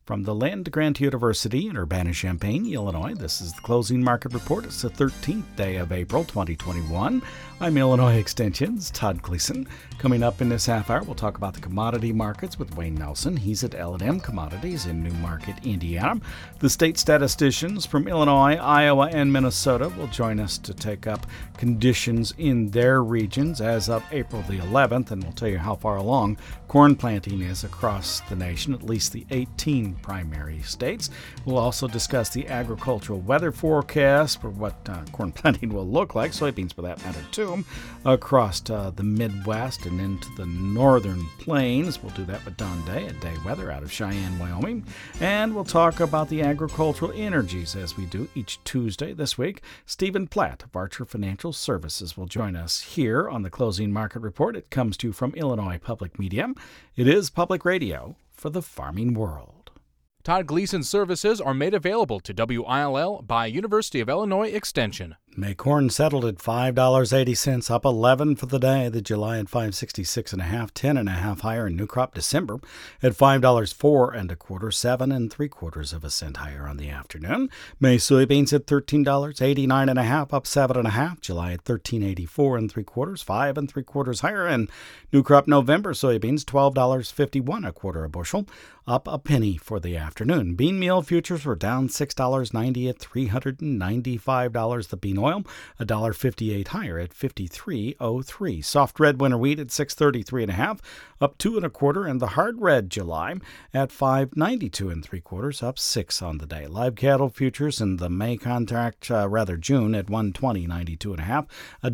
From the Land Grant University in Urbana-Champaign, Illinois, this is the Closing Market Report. It's the 13th day of April, 2021. I'm Illinois Extension's Todd Gleason. Coming up in this half hour, we'll talk about the commodity markets with Wayne Nelson. He's at L&M Commodities in Newmarket, Indiana. The state statisticians from Illinois, Iowa, and Minnesota will join us to take up conditions in their regions as of April the 11th, and we'll tell you how far along corn planting is across the nation, at least the 18 primary states. We'll also discuss the agricultural weather forecast for what corn planting will look like, soybeans for that matter too, across the Midwest and into the northern plains. We'll do that with Don Day at Day Weather out of Cheyenne, Wyoming. And we'll talk about the agricultural energies as we do each Tuesday this week. Stephen Platt of Archer Financial Services will join us here on the Closing Market Report. It comes to you from Illinois Public Media. It is public radio for the farming world. Todd Gleason services are made available to WILL by University of Illinois Extension. May corn settled at $5.80, up 11 for the day. The July at $5.66.5, 10.5 higher. In new crop December at $5.04 1/4, 7 3/4 cent higher on the afternoon. May soybeans at $13.89.5, up 7.5. July at $13.84 3/4, 5 3/4 higher. And new crop November soybeans $12.51 1/4 a bushel, up a penny for the afternoon. Bean meal futures were down $6.90 at $395. The bean oil $1.58 higher at $53.03. Soft red winter wheat at $6.33.5, up 2 1/4, and the hard red July at $5.92 3/4, up 6 on the day. Live cattle futures in the May contract, June at $120.92.5,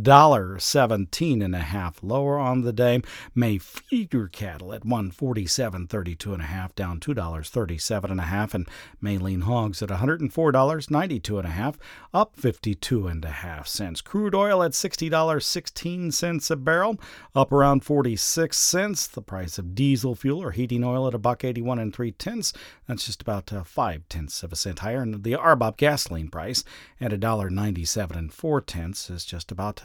$1.17.5 lower on the day. May feeder cattle at $147.32.5, down $2.37.5, and May lean hogs at $104.92.5, up 52.5 cents. Crude oil at $60.16 a barrel, up around 46 cents. The price of diesel fuel or heating oil at $1.81 3/10. That's just about 0.5 cents higher. And the RBOB gasoline price at $1.97 4/10 is just about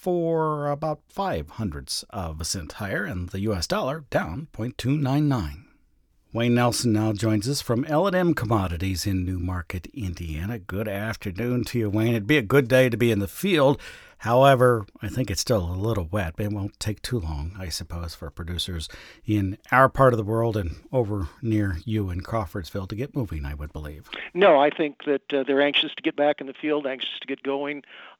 0.05 cents higher, and the U.S. dollar down 0.299. Wayne Nelson now joins us from L&M Commodities in Newmarket, Indiana. Good afternoon to you, Wayne. It'd be a good day to be in the field. However, I think it's still a little wet. It won't take too long, I suppose, for producers in our part of the world and over near you in Crawfordsville to get moving, I would believe. No, I think that they're anxious to get back in the field, anxious to get going.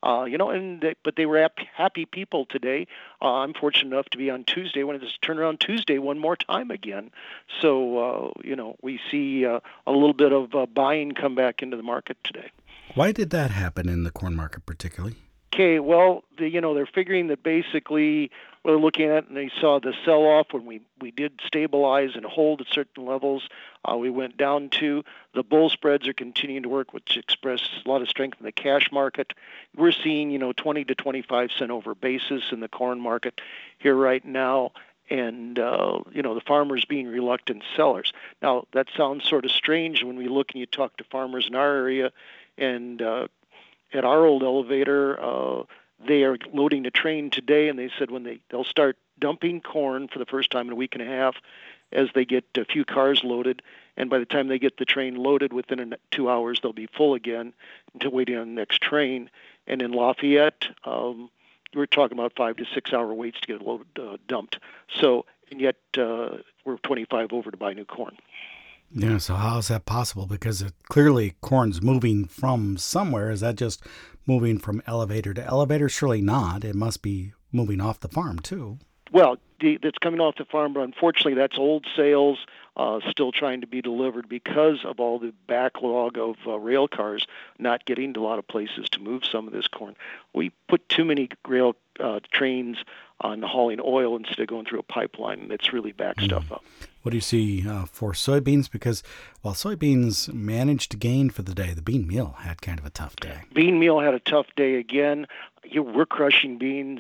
But they were happy people today. I'm fortunate enough to be on Tuesday. I wanted to turn around Tuesday one more time again. So, we see a little bit of buying come back into the market today. Why did that happen in the corn market particularly? Okay, well, they're figuring that basically they're looking at, and they saw the sell-off when we did stabilize and hold at certain levels. We went down to the bull spreads are continuing to work, which express a lot of strength in the cash market. We're seeing 20 to 25 cent over basis in the corn market here right now. And, the farmers being reluctant sellers. Now, that sounds sort of strange when we look and you talk to farmers in our area, and at our old elevator, they are loading a train today, and they said they'll start dumping corn for the first time in a week and a half as they get a few cars loaded, and by the time they get the train loaded within 2 hours, they'll be full again until waiting on the next train. And in Lafayette, we're talking about 5 to 6 hour waits to get dumped. So, and yet we're 25 over to buy new corn. Yeah, so how is that possible? Because clearly corn's moving from somewhere. Is that just moving from elevator to elevator? Surely not. It must be moving off the farm, too. Well, that's coming off the farm, but unfortunately that's old sales still trying to be delivered because of all the backlog of rail cars not getting to a lot of places to move some of this corn. We put too many rail trains on hauling oil instead of going through a pipeline, and it's really backed stuff up. What do you see for soybeans? Because while soybeans managed to gain for the day, the bean meal had kind of a tough day. Bean meal had a tough day again. We're crushing beans.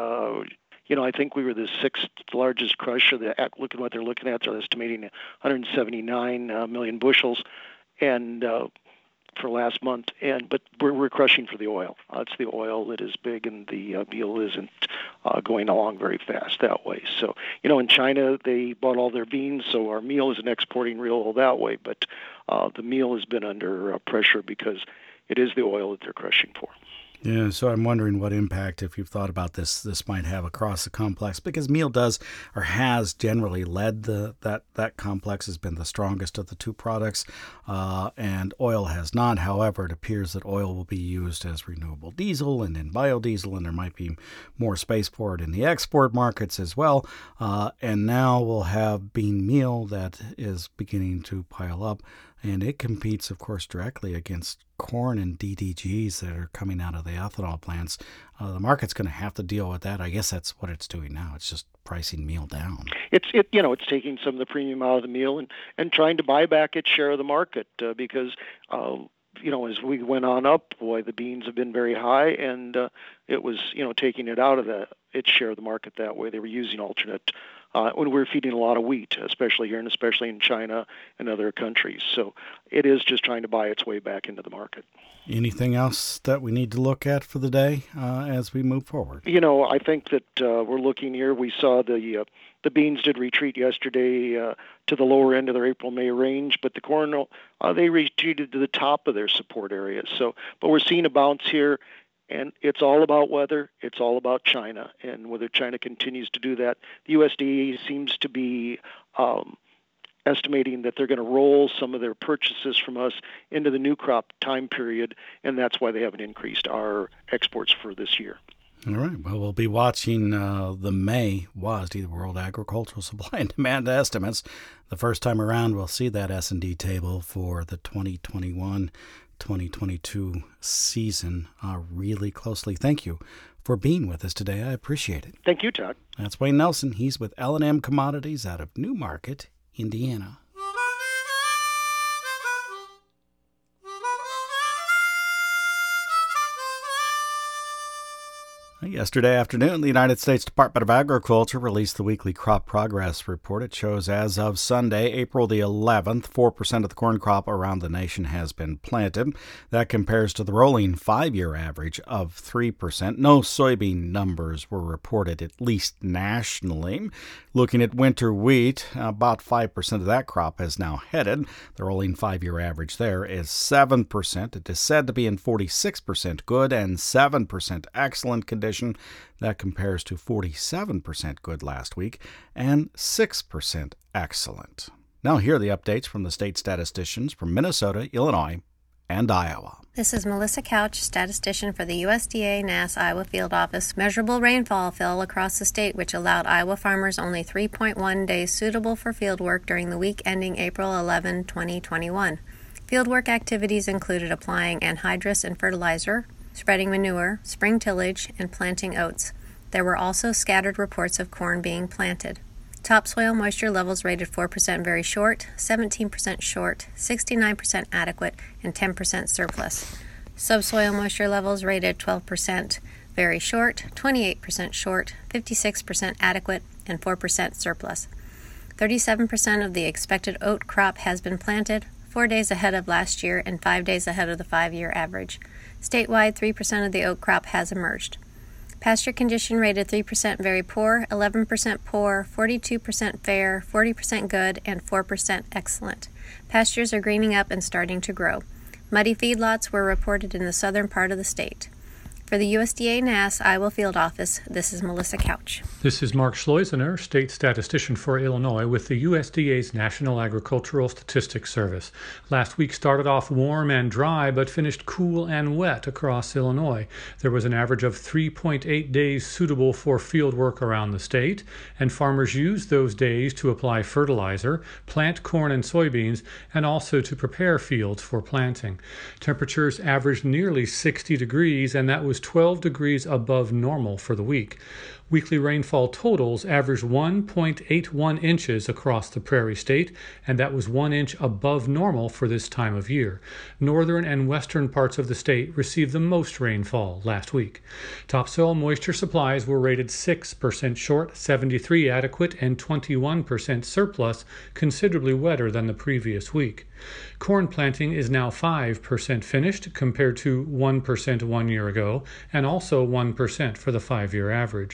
I think we were the sixth largest crusher. Look at what they're looking at. They're estimating 179 million bushels. And for last month, but we're crushing for the oil. It's the oil that is big, and the meal isn't going along very fast that way. So, in China, they bought all their beans, so our meal isn't exporting real oil that way, but the meal has been under pressure because it is the oil that they're crushing for. Yeah, so I'm wondering what impact, if you've thought about this might have across the complex, because meal does or has generally led that complex, has been the strongest of the two products, and oil has not. However, it appears that oil will be used as renewable diesel and in biodiesel, and there might be more space for it in the export markets as well. And now we'll have bean meal that is beginning to pile up. And it competes, of course, directly against corn and DDGs that are coming out of the ethanol plants. The market's going to have to deal with that. I guess that's what it's doing now. It's just pricing meal down. It's taking some of the premium out of the meal and trying to buy back its share of the market because as we went on up, the beans have been very high, and it was taking it out of its share of the market that way. They were using alternate. When we were feeding a lot of wheat, especially here and especially in China and other countries. So it is just trying to buy its way back into the market. Anything else that we need to look at for the day as we move forward? I think that we're looking here. We saw the beans did retreat yesterday to the lower end of their April-May range, but the corn, they retreated to the top of their support areas. But we're seeing a bounce here. And it's all about weather. It's all about China and whether China continues to do that. The USDA seems to be estimating that they're going to roll some of their purchases from us into the new crop time period, and that's why they haven't increased our exports for this year. All right. Well, we'll be watching the May WASDE, the World Agricultural Supply and Demand Estimates. The first time around, we'll see that S&D table for the 2021-2022 season really closely. Thank you for being with us today. I appreciate it. Thank you, Todd. That's Wayne Nelson. He's with L&M Commodities out of Newmarket, Indiana. Yesterday afternoon, the United States Department of Agriculture released the weekly crop progress report. It shows as of Sunday, April the 11th, 4% of the corn crop around the nation has been planted. That compares to the rolling 5-year average of 3%. No soybean numbers were reported, at least nationally. Looking at winter wheat, about 5% of that crop is now headed. The rolling 5-year average there is 7%. It is said to be in 46% good and 7% excellent condition. That compares to 47% good last week and 6% excellent. Now here are the updates from the state statisticians from Minnesota, Illinois, and Iowa. This is Melissa Couch, statistician for the USDA NASS Iowa Field Office. Measurable rainfall fell across the state, which allowed Iowa farmers only 3.1 days suitable for field work during the week ending April 11, 2021. Fieldwork activities included applying anhydrous and fertilizer, spreading manure, spring tillage, and planting oats. There were also scattered reports of corn being planted. Topsoil moisture levels rated 4% very short, 17% short, 69% adequate, and 10% surplus. Subsoil moisture levels rated 12% very short, 28% short, 56% adequate, and 4% surplus. 37% of the expected oat crop has been planted, 4 days ahead of last year and 5 days ahead of the 5-year average. Statewide, 3% of the oat crop has emerged. Pasture condition rated 3% very poor, 11% poor, 42% fair, 40% good, and 4% excellent. Pastures are greening up and starting to grow. Muddy feedlots were reported in the southern part of the state. For the USDA NASS Iowa Field Office, this is Melissa Couch. This is Mark Schleusener, state statistician for Illinois with the USDA's National Agricultural Statistics Service. Last week started off warm and dry, but finished cool and wet across Illinois. There was an average of 3.8 days suitable for field work around the state, and farmers used those days to apply fertilizer, plant corn and soybeans, and also to prepare fields for planting. Temperatures averaged nearly 60 degrees, and that was 12 degrees above normal for the week. Weekly rainfall totals averaged 1.81 inches across the Prairie State, and that was 1 inch above normal for this time of year. Northern and western parts of the state received the most rainfall last week. Topsoil moisture supplies were rated 6% short, 73 adequate, and 21% surplus, considerably wetter than the previous week. Corn planting is now 5% finished compared to 1% 1 year ago, and also 1% for the 5-year average.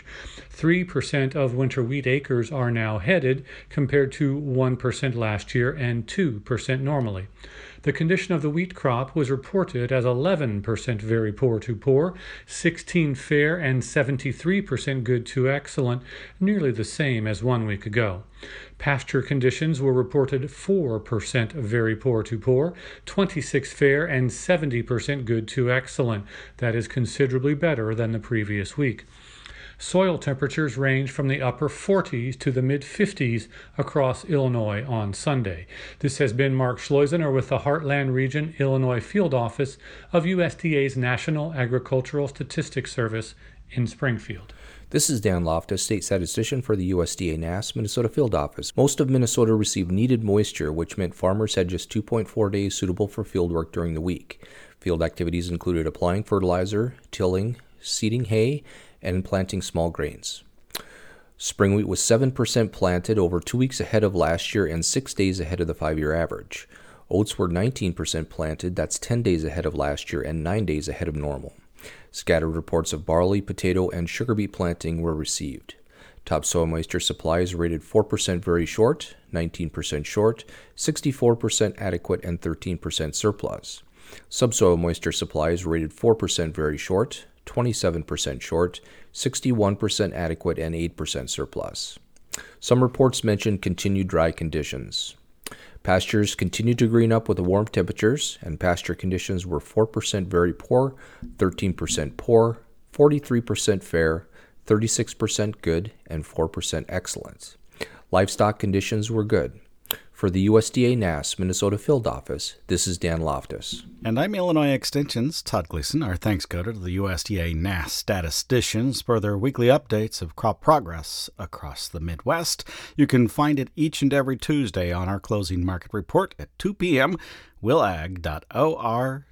3% of winter wheat acres are now headed compared to 1% last year and 2% normally. The condition of the wheat crop was reported as 11% very poor to poor, 16% fair, and 73% good to excellent, nearly the same as 1 week ago. Pasture conditions were reported 4% very poor to poor, 26% fair, and 70% good to excellent. That is considerably better than the previous week. Soil temperatures range from the upper 40s to the mid-50s across Illinois on Sunday. This has been Mark Schleusener with the Heartland Region Illinois Field Office of USDA's National Agricultural Statistics Service in Springfield. This is Dan Loftus, State Statistician for the USDA NASS Minnesota Field Office. Most of Minnesota received needed moisture, which meant farmers had just 2.4 days suitable for field work during the week. Field activities included applying fertilizer, tilling, seeding hay, and planting small grains. Spring wheat was 7% planted, over 2 weeks ahead of last year and 6 days ahead of the 5-year average. Oats were 19% planted, that's 10 days ahead of last year and 9 days ahead of normal. Scattered reports of barley, potato, and sugar beet planting were received. Topsoil moisture supplies rated 4% very short, 19% short, 64% adequate, and 13% surplus. Subsoil moisture supplies rated 4% very short, 27% short, 61% adequate, and 8% surplus. Some reports mentioned continued dry conditions. Pastures continued to green up with the warm temperatures, and pasture conditions were 4% very poor, 13% poor, 43% fair, 36% good, and 4% excellent. Livestock conditions were good. For the USDA NASS Minnesota Field Office, this is Dan Loftus. And I'm Illinois Extension's Todd Gleason. Our thanks go to the USDA NASS statisticians for their weekly updates of crop progress across the Midwest. You can find it each and every Tuesday on our closing market report at 2 p.m. willag.org.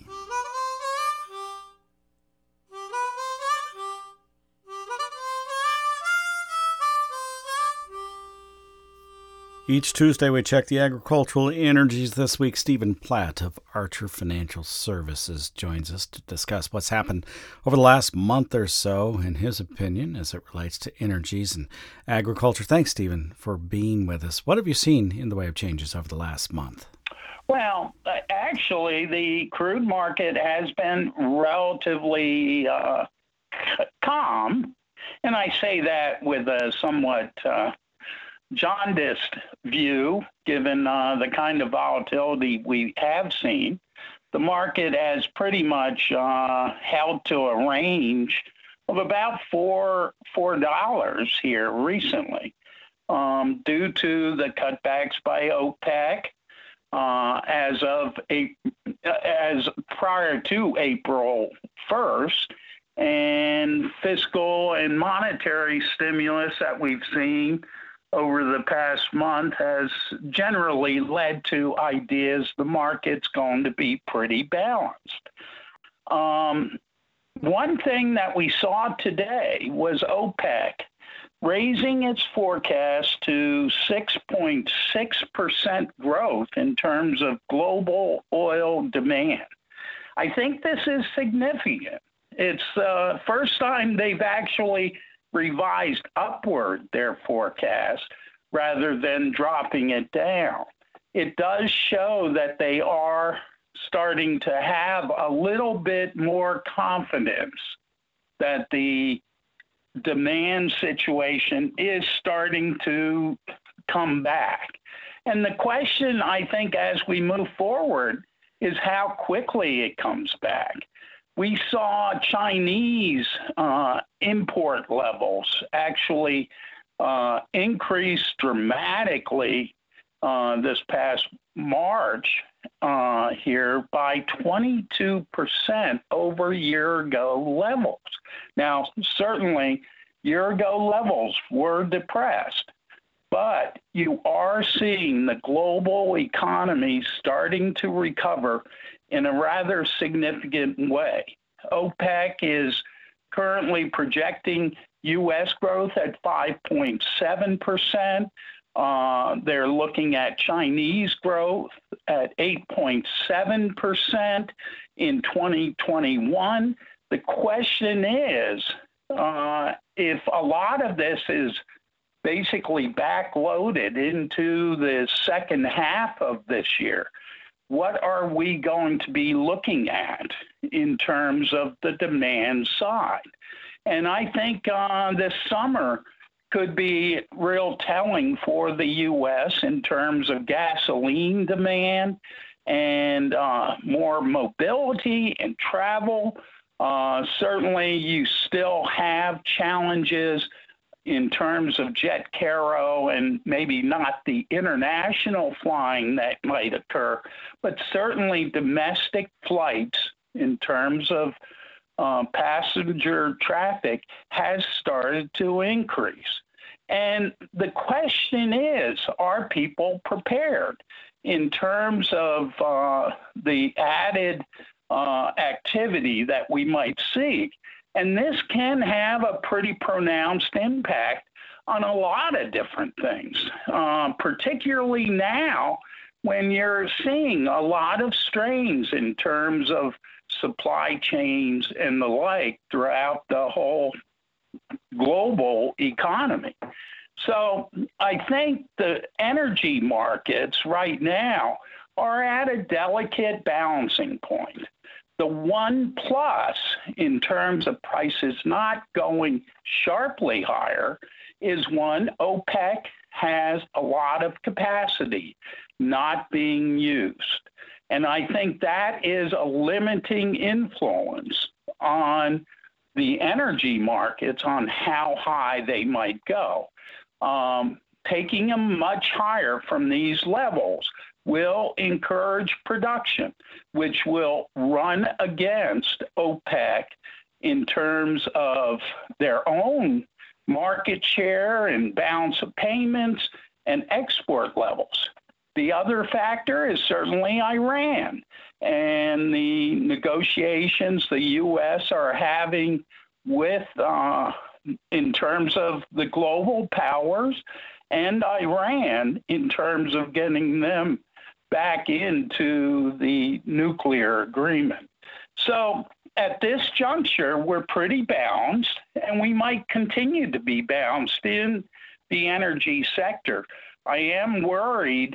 Each Tuesday, we check the agricultural energies. This week, Stephen Platt of Archer Financial Services joins us to discuss what's happened over the last month or so, in his opinion, as it relates to energies and agriculture. Thanks, Stephen, for being with us. What have you seen in the way of changes over the last month? Well, actually, the crude market has been relatively calm, and I say that with a somewhat jaundiced view, given the kind of volatility we have seen. The market has pretty much held to a range of about $4 here recently, due to the cutbacks by OPEC as prior to April 1st, and fiscal and monetary stimulus that we've seen over the past month has generally led to ideas the market's going to be pretty balanced. One thing that we saw today was OPEC raising its forecast to 6.6% growth in terms of global oil demand. I think this is significant. It's the first time they've actually revised upward their forecast rather than dropping it down. It does show that they are starting to have a little bit more confidence that the demand situation is starting to come back. And the question, I think, as we move forward is how quickly it comes back. We saw Chinese import levels actually increase dramatically this past March here by 22% over year ago levels. Now, certainly Year-ago levels were depressed. But you are seeing the global economy starting to recover in a rather significant way. OPEC is currently projecting U.S. growth at 5.7%. They're looking at Chinese growth at 8.7% in 2021. The question is, if a lot of this is basically backloaded into the second half of this year, what are we going to be looking at in terms of the demand side? And I think this summer could be real telling for the U.S. in terms of gasoline demand and more mobility and travel. Certainly, you still have challenges in terms of jet cargo and maybe not the international flying that might occur, but certainly domestic flights in terms of passenger traffic has started to increase. And the question is, are people prepared in terms of the added activity that we might see? And this can have a pretty pronounced impact on a lot of different things, particularly now when you're seeing a lot of strains in terms of supply chains and the like throughout the whole global economy. So I think the energy markets right now are at a delicate balancing point. The one plus in terms of prices not going sharply higher is one, OPEC has a lot of capacity not being used. And I think that is a limiting influence on the energy markets on how high they might go. Taking them much higher from these levels will encourage production, which will run against OPEC in terms of their own market share and balance of payments and export levels. The other factor is certainly Iran and the negotiations the U.S. are having with, in terms of the global powers and Iran in terms of getting them back into the nuclear agreement. So at this juncture, we're pretty balanced, and we might continue to be balanced in the energy sector. I am worried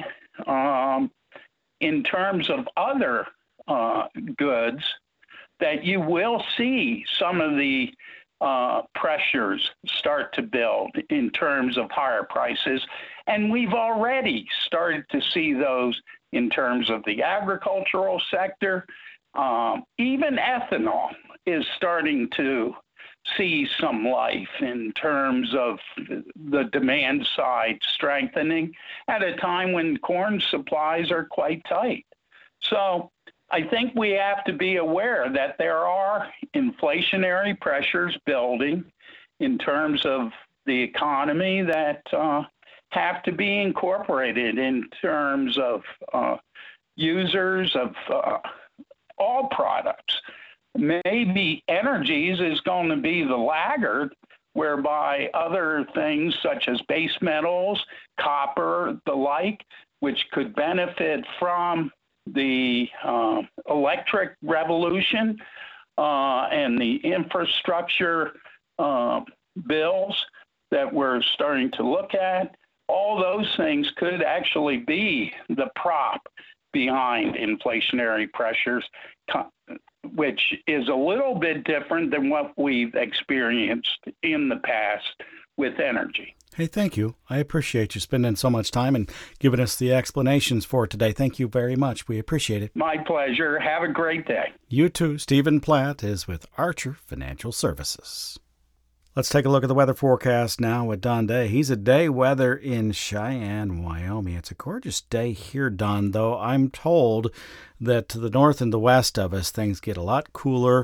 in terms of other goods that you will see some of the pressures start to build in terms of higher prices. And we've already started to see those in terms of the agricultural sector. Even ethanol is starting to see some life in terms of the demand side strengthening at a time when corn supplies are quite tight. So I think we have to be aware that there are inflationary pressures building in terms of the economy that have to be incorporated in terms of users of all products. Maybe energies is going to be the laggard, whereby other things such as base metals, copper, the like, which could benefit from the electric revolution and the infrastructure bills that we're starting to look at, all those things could actually be the prop behind inflationary pressures, which is a little bit different than what we've experienced in the past with energy. Hey, thank you. I appreciate you spending so much time and giving us the explanations for today. Thank you very much. We appreciate it. My pleasure. Have a great day. You too. Stephen Platt is with Archer Financial Services. Let's take a look at the weather forecast now with Don Day. He's at day weather in Cheyenne, Wyoming. It's a gorgeous day here, Don, though I'm told that to the north and the west of us, things get a lot cooler.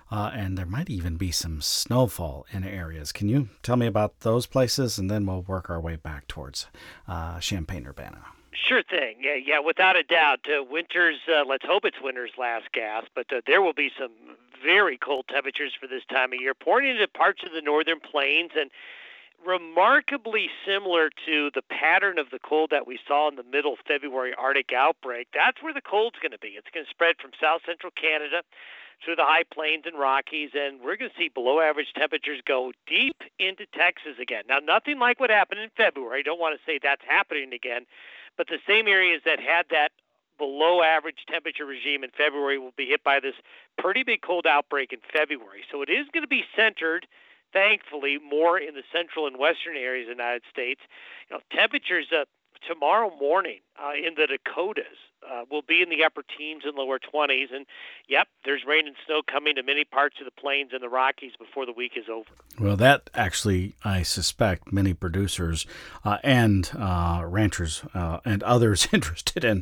and there might even be some snowfall in areas. Can you tell me about those places, and then we'll work our way back towards Champaign-Urbana? Sure thing. Yeah, without a doubt. Let's hope it's winter's last gasp, but there will be some very cold temperatures for this time of year, pouring into parts of the northern plains, and remarkably similar to the pattern of the cold that we saw in the middle February Arctic outbreak. That's where the cold's going to be. It's going to spread from south central Canada through the high plains and Rockies, and we're going to see below average temperatures go deep into Texas again. Now, nothing like what happened in February. I don't want to say that's happening again, but the same areas that had that below average temperature regime in February will be hit by this pretty big cold outbreak in February. So it is going to be centered, thankfully, more in the central and western areas of the United States. Temperatures tomorrow morning in the Dakotas will be in the upper teens and lower 20s. And, yep, there's rain and snow coming to many parts of the plains and the Rockies before the week is over. Well, that actually, I suspect, many producers and ranchers and others interested in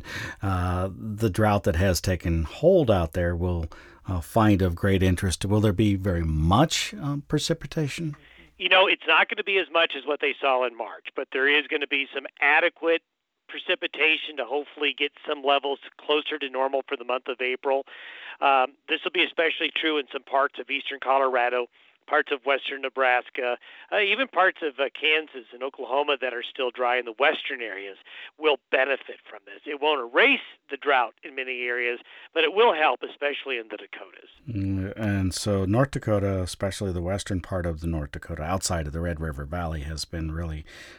the drought that has taken hold out there will find of great interest. Will there be very much precipitation? It's not going to be as much as what they saw in March, but there is going to be some adequate precipitation to hopefully get some levels closer to normal for the month of April. This will be especially true in some parts of eastern Colorado, parts of western Nebraska, even parts of Kansas and Oklahoma that are still dry in the western areas will benefit from this. It won't erase the drought in many areas, but it will help, especially in the Dakotas. And so North Dakota, especially the western part of the North Dakota, outside of the Red River Valley, has been really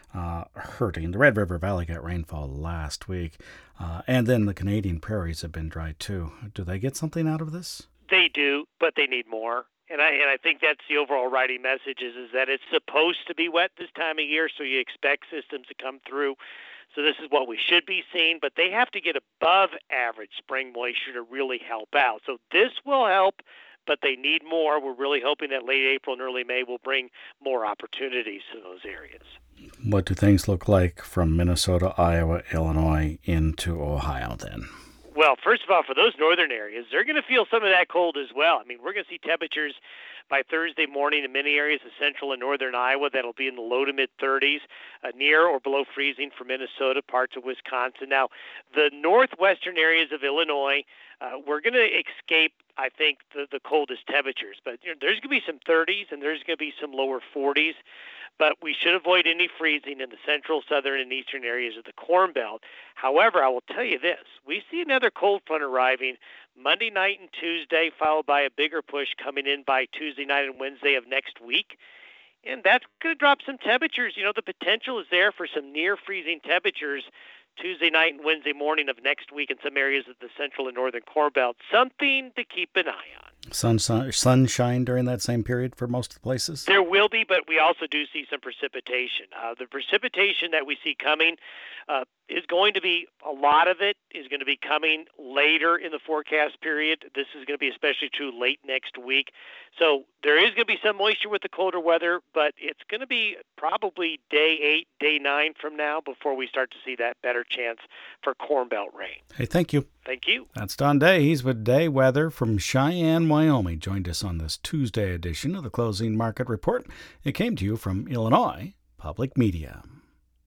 hurting. The Red River Valley got rainfall last week, and then the Canadian prairies have been dry too. Do they get something out of this? They do, but they need more. And I think that's the overall writing message is that it's supposed to be wet this time of year, so you expect systems to come through. So this is what we should be seeing, but they have to get above average spring moisture to really help out. So this will help, but they need more. We're really hoping that late April and early May will bring more opportunities to those areas. What do things look like from Minnesota, Iowa, Illinois into Ohio then? Well, first of all, for those northern areas, they're going to feel some of that cold as well. I mean, we're going to see temperatures by Thursday morning in many areas of central and northern Iowa that'll be in the low to mid-30s, near or below freezing for Minnesota, parts of Wisconsin. Now, the northwestern areas of Illinois, we're going to escape, I think, the coldest temperatures. But there's going to be some 30s and there's going to be some lower 40s. But we should avoid any freezing in the central, southern, and eastern areas of the Corn Belt. However, I will tell you this. We see another cold front arriving Monday night and Tuesday, followed by a bigger push coming in by Tuesday night and Wednesday of next week. And that's going to drop some temperatures. The potential is there for some near-freezing temperatures Tuesday night and Wednesday morning of next week in some areas of the central and northern Corn Belt. Something to keep an eye on. Sunshine during that same period for most of the places? There will be, but we also do see some precipitation. The precipitation that we see coming is going to be, a lot of it is going to be coming later in the forecast period. This is going to be especially true late next week. So there is going to be some moisture with the colder weather, but it's going to be probably day 8, day 9 from now before we start to see that better chance for Corn Belt rain. Hey, thank you. Thank you. That's Don Day. He's with Day Weather from Cheyenne, Wyoming. Joined us on this Tuesday edition of the Closing Market Report. It came to you from Illinois Public Media.